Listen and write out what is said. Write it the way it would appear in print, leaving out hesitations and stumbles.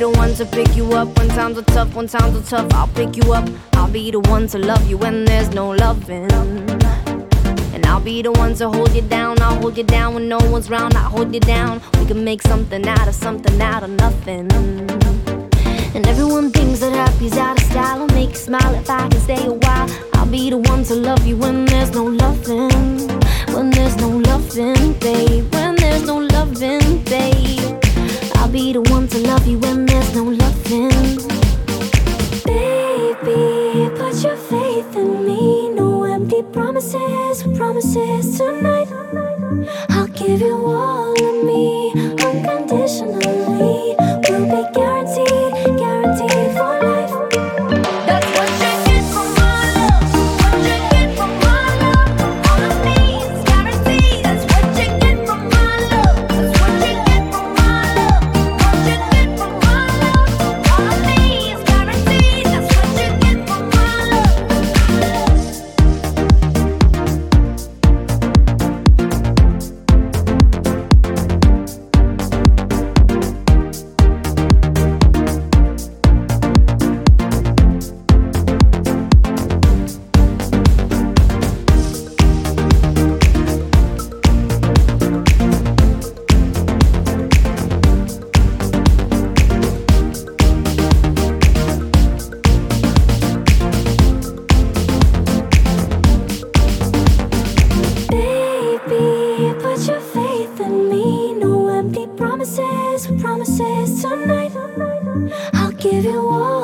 the one to pick you up when times are tough, when times are tough. I'll pick you up. I'll be the one to love you when there's no loving. And I'll be the one to hold you down. I'll hold you down when no one's round. I'll hold you down. We can make something out of nothing. And everyone thinks that happy's out of style. I'll make you smile if I can stay a while. I'll be the one to love you when there's no loving. When there's no loving, babe. When there's no loving, babe. I'll be the one to love you when there's no loving. Baby, put your faith in me. No empty promises, promises tonight. I'll give you all of me unconditionally. We'll be guaranteed, guaranteed for life. That's what you get from my love. What you get from my love. All of me is guaranteed. That's what you get from my love. That's what you get from my love. What you get from my love. All of me is guaranteed. That's what you get from my love. Baby, put your faith in me. No empty promises, promises tonight. I'll give you all